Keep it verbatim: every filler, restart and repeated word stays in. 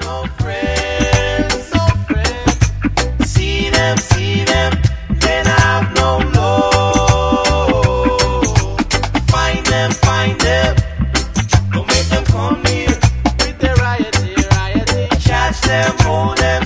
no friends, no friends. See them, see them, then have no love. Find them, find them, don't make them come here with their rioting, rioting. Catch them, hold them,